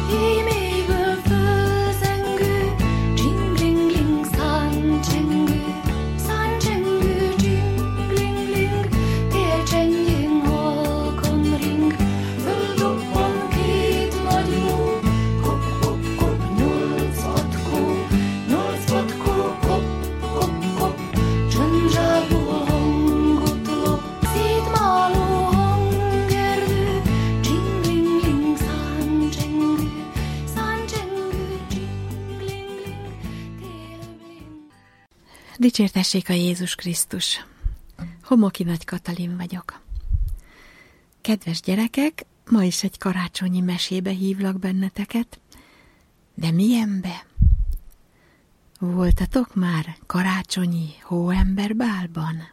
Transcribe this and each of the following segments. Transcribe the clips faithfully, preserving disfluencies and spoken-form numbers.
Émélyből fölzengő, csingling-ling, száncsengő, száncsengő, csingling-ling, télcsengyén halkan ring, földobban két nagy ló, kop-kop-kop, nyolc patkó, nyolc patkó, kop-kop-kop, csöndzsábó a hangot lop, szétmáló hangerdő, csingling-ling, száncsengő, száncsengő, csingling-ling, télbling. Dicsértessék a Jézus Krisztus! Homoki Nagy Katalin vagyok. Kedves gyerekek, ma is egy karácsonyi mesébe hívlak benneteket, de milyenbe? Voltatok már karácsonyi hóemberbálban?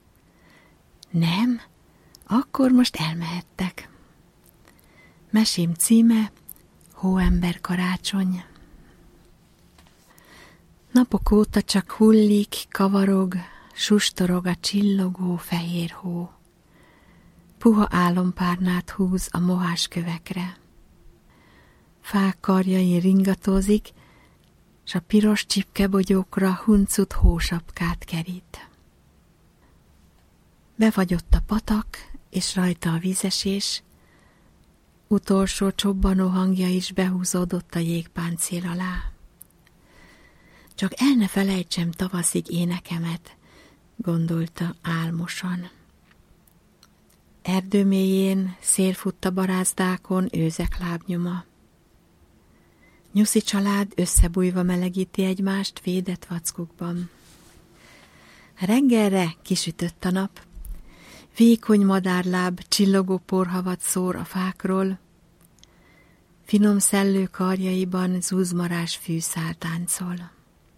Nem? Akkor most elmehettek. Mesém címe Hóember karácsony. Napok óta csak hullik, kavarog, sustorog a csillogó fehér hó. Puha álompárnát húz a mohás kövekre. Fák karjain ringatózik, s a piros csipkebogyókra huncut hósapkát kerít. Befagyott a patak, és rajta a vízesés, utolsó csobbanó hangja is behúzódott a jégpáncél alá. Csak el ne felejtsem tavaszig énekemet, gondolta álmosan. Erdő mélyén szél fut a barázdákon, őzek lábnyoma. Nyuszi család összebújva melegíti egymást védett vackukban. Reggelre kisütött a nap, vékony madárláb csillogó porhavat szór a fákról, finom szellő karjaiban zúzmarás fűszál táncol.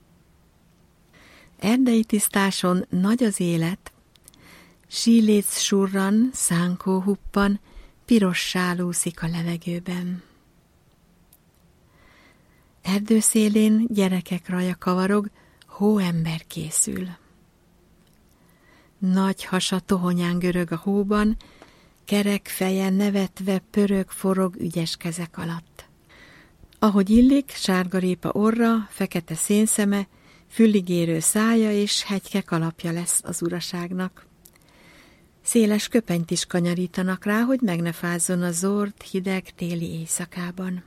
Erdei tisztáson nagy az élet, síléc surran, szánkó huppan, piros sál úszik a levegőben. Erdőszélén gyerekek raja kavarog, hóember készül. Nagy hasa tohonyán görög a hóban, kerek feje nevetve pörög, forog ügyes kezek alatt. Ahogy illik, sárgarépa orra, fekete szénszeme, fülligérő szája és hegyke kalapja lesz az uraságnak. Széles köpenyt is kanyarítanak rá, hogy meg ne fázzon a zord, hideg téli éjszakában.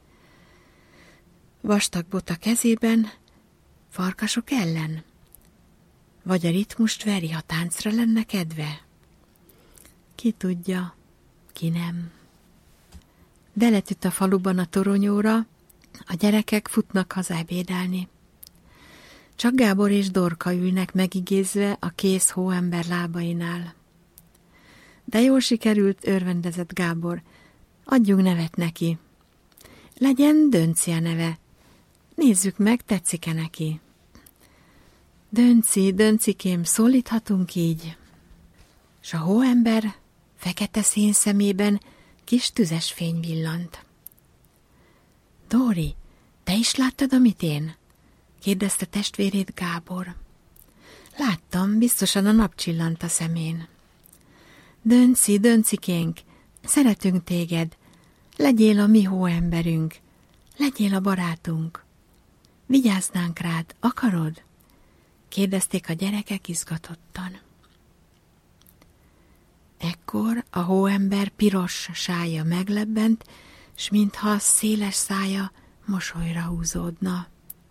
Vastag bota kezében, farkasok ellen? Vagy a ritmust veri, ha táncra lenne kedve? Ki tudja, ki nem. Deletüt a faluban a toronyóra, a gyerekek futnak haza ebédelni. Csak Gábor és Dorka ülnek megigézve a kész hóember lábainál. De jól sikerült, örvendezett Gábor. Adjunk nevet neki. Legyen Dönci a neve. Nézzük meg, tetszik-e neki. Dönci, Döncikém, szólíthatunk így? S a hóember fekete szén szemében kis tüzes fény villant. Dóri, te is láttad, amit én? Kérdezte testvérét Gábor. Láttam, biztosan a nap csillant a szemén. Dönci, Döncikénk, szeretünk téged, legyél a mi hóemberünk, legyél a barátunk. Vigyáznánk rád, akarod? Kérdezték a gyerekek izgatottan. Ekkor a hóember piros sája meglebbent, s mintha széles szája mosolyra húzódna.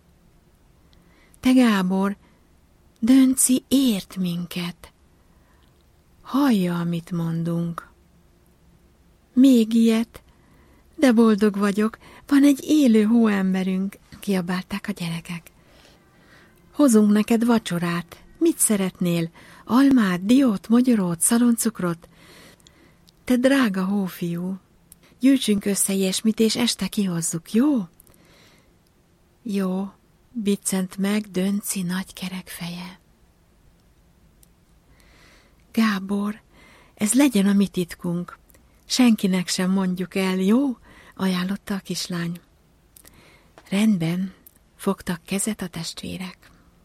Te Gábor, Dönci ért minket. Hallja, amit mondunk. Még ilyet? De boldog vagyok, van egy élő hóemberünk, kiabálták a gyerekek. Hozunk neked vacsorát. Mit szeretnél? Almát, diót, mogyorót, szaloncukrot? Te drága hófiú, gyűjtsünk össze ilyesmit, és este kihozzuk, jó? Jó, biccent meg Dönci nagy kerek feje. Gábor, ez legyen a mi titkunk. Senkinek sem mondjuk el, jó? Ajánlotta a kislány. Rendben, fogtak kezet a testvérek.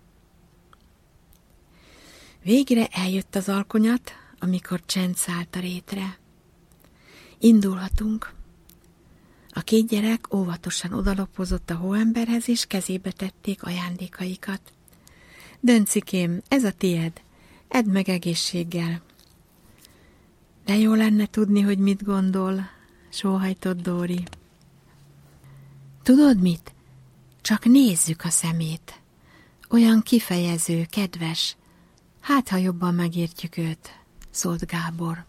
Végre eljött az alkonyat, amikor csend szállt a rétre. Indulhatunk. A két gyerek óvatosan odalopozott a hóemberhez, és kezébe tették ajándékaikat. Döncikém, ez a tied, edd meg egészséggel. De jó lenne tudni, hogy mit gondol, sóhajtott Dóri. Tudod mit? Csak nézzük a szemét. Olyan kifejező, kedves. Hát, ha jobban megértjük őt, szólt Gábor.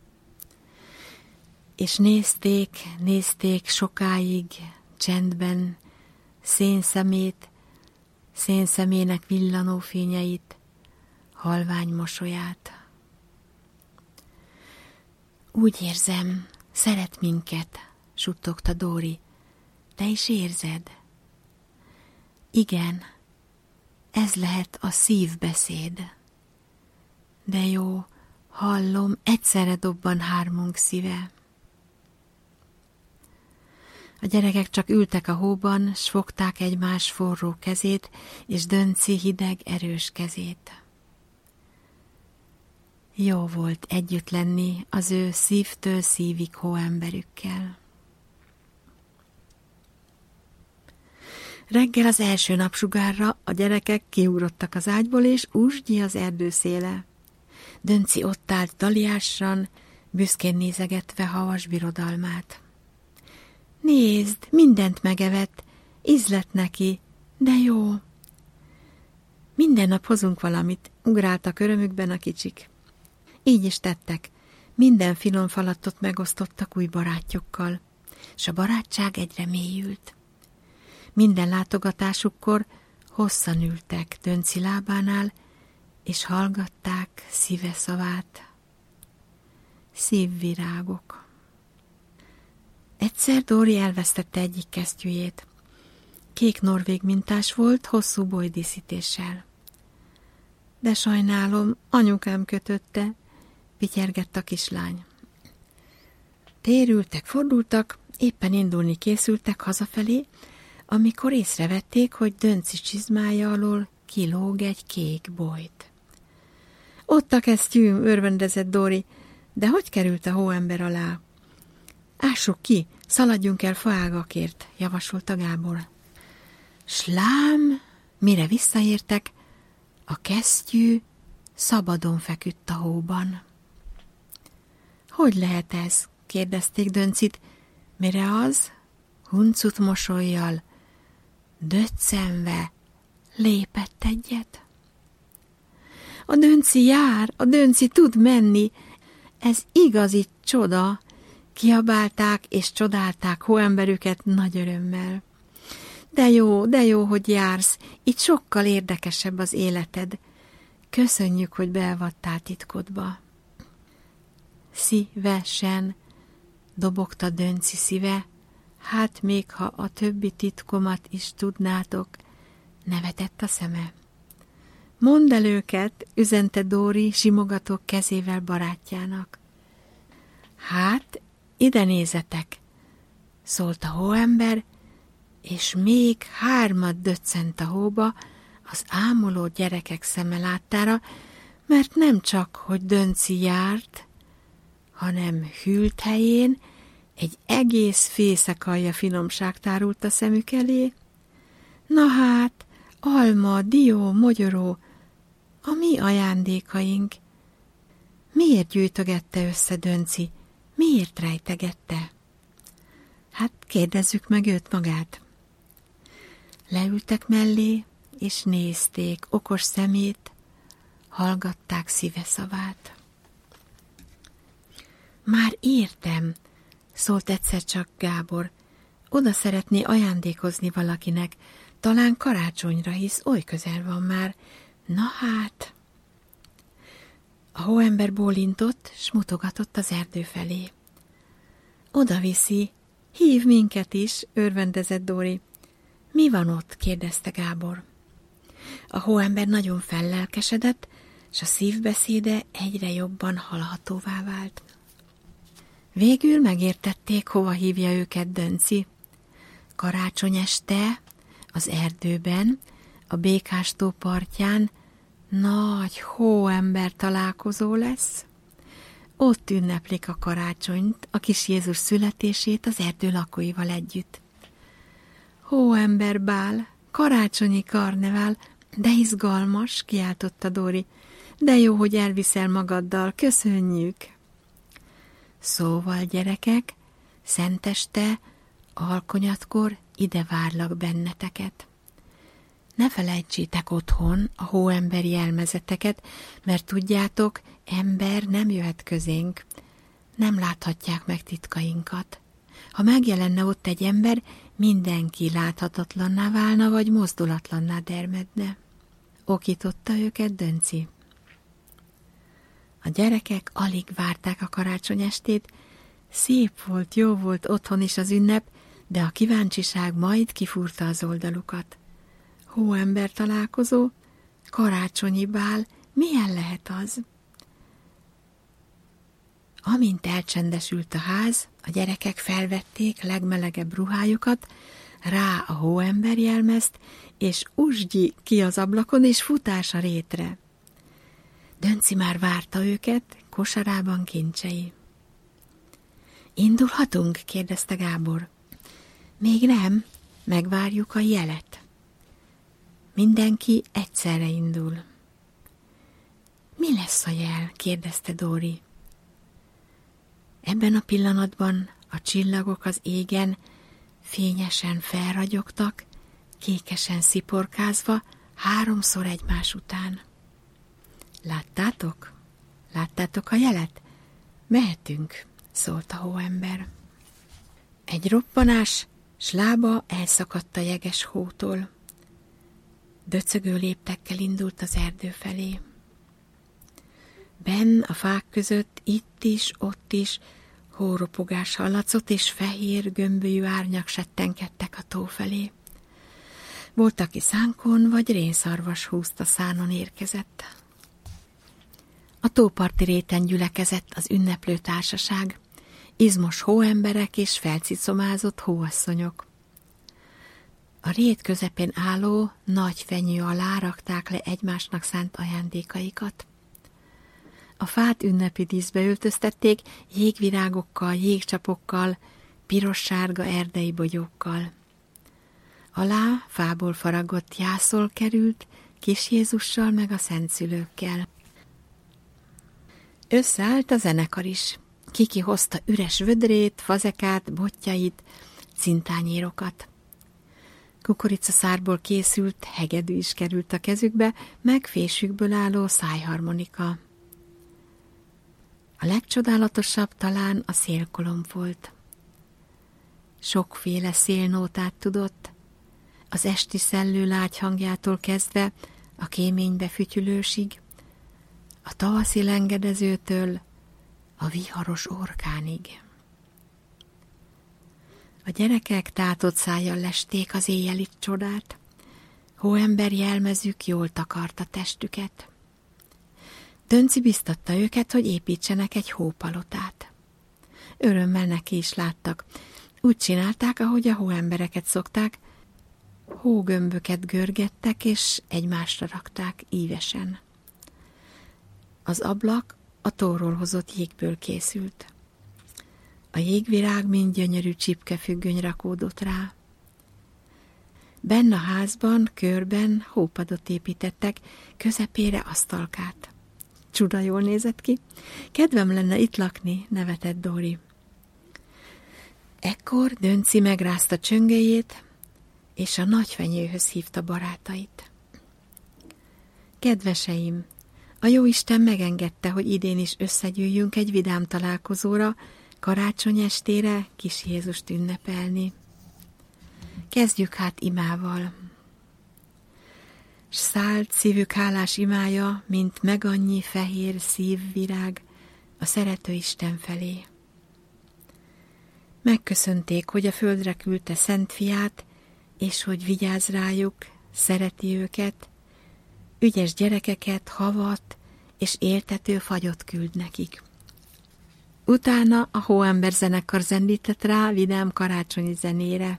És nézték, nézték sokáig, csendben, szénszemét, szénszemének villanó fényeit, halvány mosolyát. Úgy érzem, szeret minket, suttogta Dóri. Te is érzed? Igen, ez lehet a szívbeszéd. De jó, hallom, egyszerre dobban hármunk szíve. A gyerekek csak ültek a hóban, s fogták egymás forró kezét, és Dönci hideg, erős kezét. Jó volt együtt lenni az ő szívtől szívig hóemberükkel. Reggel az első napsugárra a gyerekek kiugrottak az ágyból, és úsgyi az erdőszéle. Dönci ott állt daliásan, büszkén nézegetve havas birodalmát. Nézd, mindent megevett, ízlett neki, de jó. Minden nap hozunk valamit, ugráltak örömükben a kicsik. Így is tettek, minden finom falatot megosztottak új barátjukkal, s a barátság egyre mélyült. Minden látogatásukkor hosszan ültek Dönci lábánál, és hallgatták szíve szavát. Szívvirágok. Egyszer Dóri elvesztette egyik kesztyűjét. Kék norvég mintás volt, hosszú bolydíszítéssel. De sajnálom, anyukám kötötte, pityergett a kislány. Térültek, fordultak, éppen indulni készültek hazafelé, amikor észrevették, hogy Dönci csizmája alól kilóg egy kék bolyt. Ott a kesztyűm, örvendezett Dóri, de hogy került a hóember alá? Ássuk ki, szaladjunk el faágakért, javasolta Gábor. Slám, mire visszaértek, a kesztyű szabadon feküdt a hóban. Hogy lehet ez? Kérdezték Döncit, mire az, huncut mosollyal, döccenve lépett egyet. A Dönci jár, a Dönci tud menni, ez igazi csoda, kiabálták és csodálták hóemberüket nagy örömmel. De jó, de jó, hogy jársz, itt sokkal érdekesebb az életed. Köszönjük, hogy beavattál titkodba. Szívesen, dobogta Dönci szíve, hát még ha a többi titkomat is tudnátok, nevetett a szeme. Mondd el őket, üzente Dóri simogató kezével barátjának. Hát, ide nézetek, szólt a hóember, és még hármat döccent a hóba az ámuló gyerekek szeme láttára, mert nem csak, hogy Dönci járt, hanem hűlt helyén egy egész fészekalja finomság tárult a szemük elé. Na hát, alma, dió, mogyoró, a mi ajándékaink. Miért gyűjtögette össze Dönci? Miért rejtegette? Hát kérdezzük meg őt magát. Leültek mellé, és nézték okos szemét, hallgatták szíve szavát. Már értem, szólt egyszer csak Gábor. Oda szeretné ajándékozni valakinek, talán karácsonyra, hisz oly közel van már. Na hát... A hóember bólintott, s mutogatott az erdő felé. Oda viszi, hív minket is, örvendezett Dóri. Mi van ott? kérdezte Gábor. A hóember nagyon fellelkesedett, s a szívbeszéde egyre jobban hallhatóvá vált. Végül megértették, hova hívja őket Dönci. Karácsony este, az erdőben, a Békástó partján nagy hóember találkozó lesz. Ott ünneplik a karácsonyt, a kis Jézus születését az erdő lakóival együtt. Hóemberbál, karácsonyi karnevál, de izgalmas, kiáltotta Dóri. De jó, hogy elviszel magaddal, köszönjük! Szóval, gyerekek, szenteste, alkonyatkor ide várlak benneteket. Ne felejtsétek otthon a hóemberi jelmezeteket, mert tudjátok, ember nem jöhet közénk, nem láthatják meg titkainkat. Ha megjelenne ott egy ember, mindenki láthatatlanná válna, vagy mozdulatlanná dermedne. Okította őket Dönci. A gyerekek alig várták a karácsonyestét, szép volt, jó volt otthon is az ünnep, de a kíváncsiság majd kifúrta az oldalukat. Hóember találkozó, karácsonyi bál, milyen lehet az? Amint elcsendesült a ház, a gyerekek felvették legmelegebb ruhájukat, rá a hóember jelmezt, és usgyi ki az ablakon, és futás a rétre. Dönci már várta őket, kosarában kincsei. Indulhatunk? kérdezte Gábor. Még nem, megvárjuk a jelet. Mindenki egyszerre indul. Mi lesz a jel? kérdezte Dóri. Ebben a pillanatban a csillagok az égen fényesen felragyogtak, kékesen sziporkázva, háromszor egymás után. Láttátok? Láttátok a jelet? Mehetünk, szólt a hóember. Egy roppanás, s lába elszakadt a jeges hótól. Döcögő léptekkel indult az erdő felé. Benn a fák között itt is, ott is hóropogás hallatszott, és fehér, gömbölyű árnyak settenkedtek a tó felé. Volt, aki szánkon vagy rénszarvas húzta szánon érkezett. A tóparti réten gyülekezett az ünneplő társaság, izmos hóemberek és felcicomázott hóasszonyok. A rét közepén álló nagy fenyő alá rakták le egymásnak szánt ajándékaikat. A fát ünnepi díszbe öltöztették jégvirágokkal, jégcsapokkal, piros-sárga erdei bogyókkal. Alá fából faragott jászol került, kis Jézussal meg a szentszülőkkel. Összeállt a zenekar is. Kiki hozta üres vödrét, fazekát, bottyait, cintányérokat. Kukoricaszárból készült hegedű is került a kezükbe, meg fésükből álló szájharmonika. A legcsodálatosabb talán a szélkolomb volt. Sokféle szélnótát tudott, az esti szellő lágy hangjától kezdve a kéménybe fütyülősig, a tavaszi lengedezőtől a viharos orkánig. A gyerekek tátott szájjal lesték az éjjeli csodát, hóember jelmezük jól takarta testüket. Dönci biztatta őket, hogy építsenek egy hópalotát. Örömmel neki is láttak. Úgy csinálták, ahogy a hóembereket szokták, hógömböket görgettek, és egymásra rakták ívesen. Az ablak a tóról hozott jégből készült. A jégvirág mind gyönyörű csipkefüggöny rakódott rá. Benn a házban, körben hópadot építettek, közepére asztalkát. Csuda jól nézett ki. Kedvem lenne itt lakni, nevetett Dóri. Ekkor Dönci megrázta csöngéjét, és a nagy fenyőhöz hívta barátait. Kedveseim, a jóisten megengedte, hogy idén is összegyűjjünk egy vidám találkozóra, karácsony estére kis Jézust ünnepelni. Kezdjük hát imával. S szállt szívük hálás imája, mint megannyi fehér szívvirág a szerető Isten felé. Megköszönték, hogy a földre küldte szent fiát, és hogy vigyáz rájuk, szereti őket, ügyes gyerekeket, havat és éltető fagyot küld nekik. Utána a hóember zenekar zendített rá vidám karácsonyi zenére.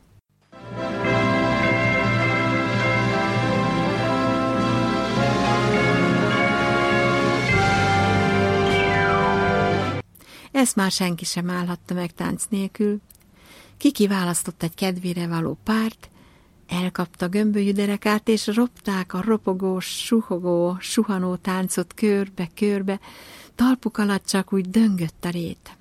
Ezt már senki sem állhatta meg tánc nélkül. Kiki választott egy kedvére való párt, elkapta gömbölyű derekát, és ropták a ropogós, suhogó, suhanó táncot körbe-körbe, talpuk alatt csak úgy döngött a rét.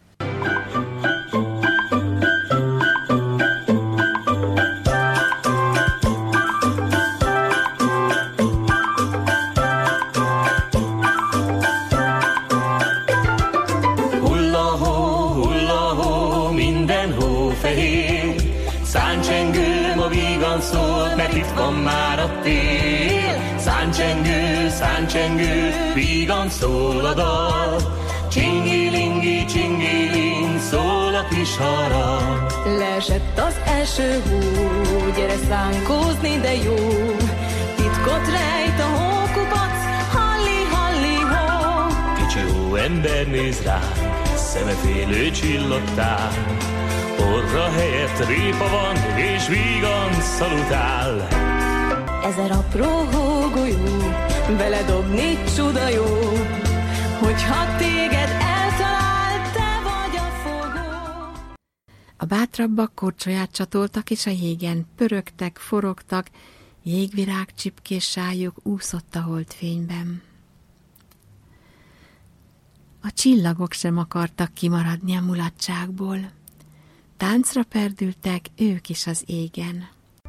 Szólt, mert itt van már a tél. Száncsengő, száncsengő, vígan szól a dal. Csingilingi, csingiling, szól a kis harang. Leesett az első hó, gyere szánkózni, de jó. Titkot rejt a hókupac, halli, halli, hó. Kicsi hó ember néz ránk, szeme félő csillogtál. Orra helyett répa van, és vígan szalutál. Ezer apró hógolyó, beledobni csuda jó, hogyha téged eltalál, te vagy a fogó. A bátrabbak korcsolyát csatoltak, és a jégen pörögtek, forogtak, jégvirág csipkés sályuk úszott a holdfényben. A csillagok sem akartak kimaradni a mulatságból. Táncra perdültek ők is az égen.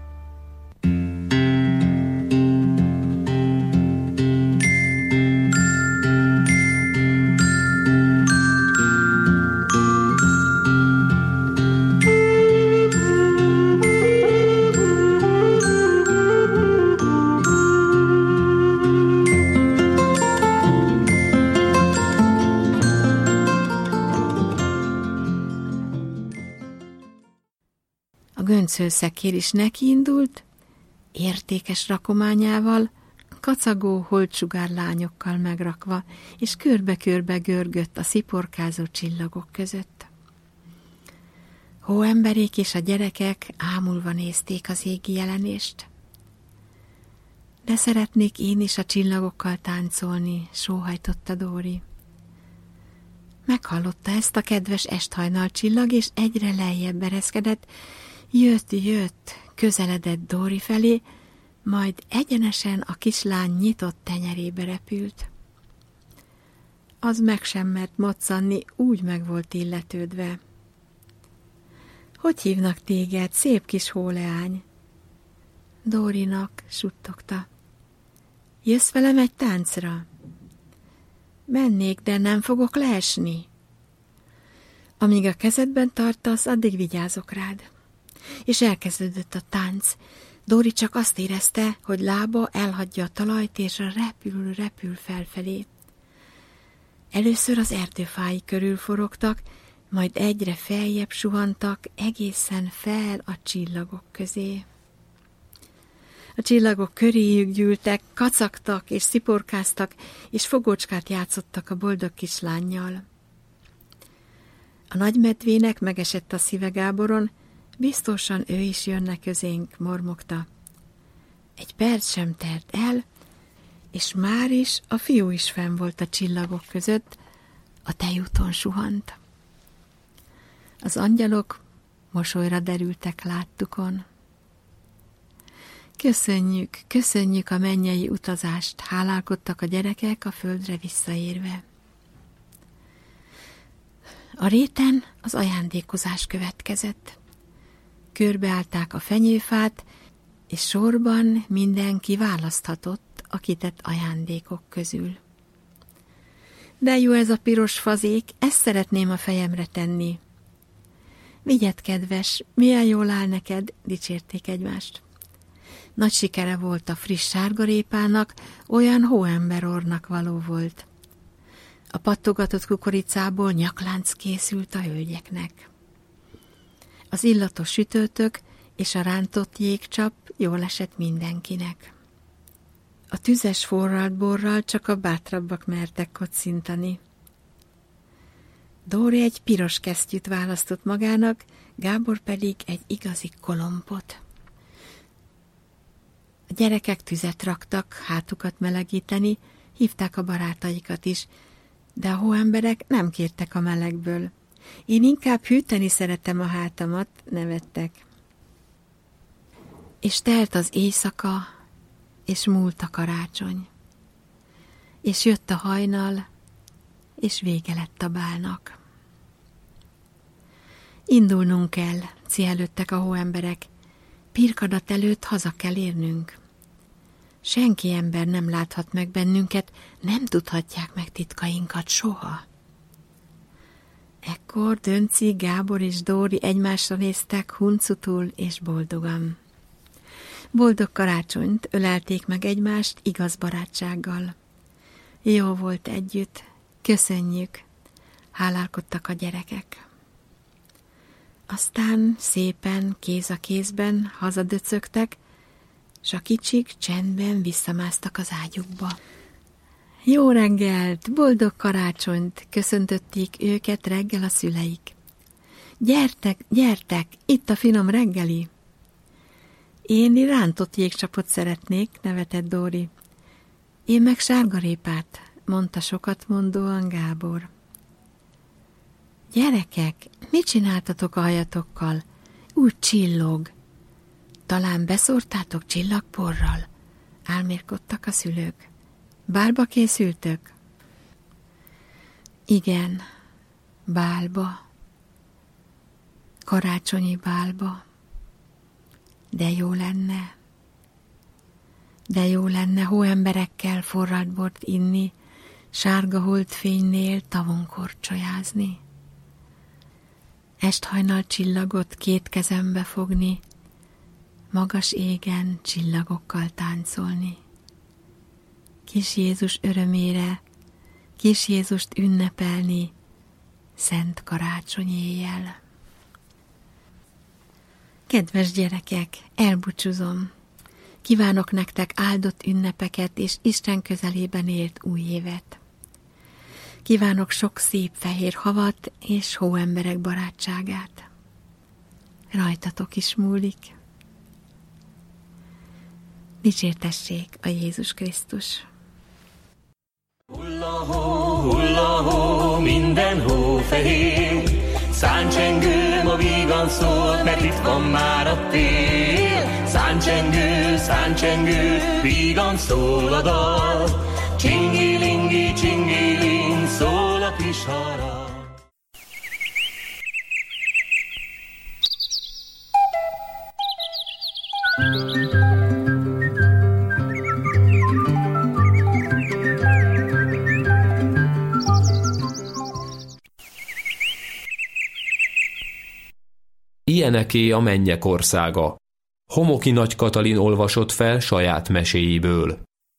Göncölszekér is nekiindult, értékes rakományával, kacagó holtsugárlányokkal megrakva, és körbe-körbe görgött a sziporkázó csillagok között. Hóemberék és a gyerekek ámulva nézték az égi jelenést. De szeretnék én is a csillagokkal táncolni, sóhajtotta Dóri. Meghallotta ezt a kedves esthajnal csillag, és egyre lejjebb ereszkedett. Jött, jött, közeledett Dóri felé, majd egyenesen a kislány nyitott tenyerébe repült. Az meg sem mert moccanni, úgy meg volt illetődve. Hogy hívnak téged, szép kis hóleány? Dórinak, suttogta. Jössz velem egy táncra? Mennék, de nem fogok leesni. Amíg a kezedben tartasz, addig vigyázok rád. És elkezdődött a tánc. Dóri csak azt érezte, hogy lába elhagyja a talajt, és repül, repül felfelé. Először az erdőfái körül forogtak, majd egyre feljebb suhantak, egészen fel a csillagok közé. A csillagok köréjük gyűltek, kacagtak és sziporkáztak, és fogócskát játszottak a boldog kislánnyal. A nagymedvének megesett a szíve Gáboron, biztosan ő is jönne közénk, mormogta. Egy perc sem telt el, és már is a fiú is fenn volt a csillagok között, a tejúton suhant. Az angyalok mosolyra derültek láttukon. Köszönjük, köszönjük a mennyei utazást, hálálkodtak a gyerekek a földre visszaérve. A réten az ajándékozás következett. Körbeállták a fenyőfát, és sorban mindenki választhatott a kitett ajándékok közül. De jó ez a piros fazék, ezt szeretném a fejemre tenni. Vigyed, kedves, milyen jól áll neked, dicsérték egymást. Nagy sikere volt a friss sárgarépának, olyan hóemberornak való volt. A pattogatott kukoricából nyaklánc készült a hölgyeknek. Az illatos sütőtök és a rántott jégcsap jól esett mindenkinek. A tüzes forralt borral csak a bátrabbak mertek kocintani. Dóri egy piros kesztyűt választott magának, Gábor pedig egy igazi kolompot. A gyerekek tüzet raktak, hátukat melegíteni, hívták a barátaikat is, De a hóemberek nem kértek a melegből. Én inkább hűteni szeretem a hátamat, nevettek. És telt az éjszaka, és múlt a karácsony. És jött a hajnal, és vége lett a bálnak. Indulnunk kell, cihelődtek a hóemberek. Pirkadat előtt haza kell érnünk. Senki ember nem láthat meg bennünket, nem tudhatják meg titkainkat soha. Ekkor Dönci, Gábor és Dóri egymásra néztek huncutul és boldogan. Boldog karácsonyt ölelték meg egymást igaz barátsággal. Jó volt együtt, köszönjük, hálálkodtak a gyerekek. Aztán szépen kéz a kézben hazadöcögtek, s a kicsik csendben visszamásztak az ágyukba. Jó reggelt, boldog karácsonyt, köszöntötték őket reggel a szüleik. Gyertek, gyertek, itt a finom reggeli. Én rántott jégcsapot szeretnék, nevetett Dóri. Én meg sárgarépát, mondta sokat mondóan Gábor. Gyerekek, mit csináltatok a hajatokkal? Úgy csillog. Talán beszórtátok csillagporral? Álmélkodtak a szülők. Bálba készültök? Igen, bálba. Karácsonyi bálba. De jó lenne. De jó lenne hóemberekkel forralt bort inni, sárga holdfénynél tavon korcsolyázni. Esthajnal csillagot két kezembe fogni, magas égen csillagokkal táncolni. Kis Jézus örömére, kis Jézust ünnepelni, szent karácsony éjjel. Kedves gyerekek, elbúcsúzom. Kívánok nektek áldott ünnepeket és Isten közelében élt új évet. Kívánok sok szép fehér havat és hóemberek barátságát. Rajtatok is múlik. Dicsértessék a Jézus Krisztus! Hulla hó, hulla hó, minden hó fehér, száncsengő ma vígan szól, mert itt van már a tél. Száncsengő, száncsengő, vígan szól a dal, csingilingi, csingiling, szól a kis harang. Ilyeneké a mennyek országa. Homoki Nagy Katalin olvasott fel saját meséiből.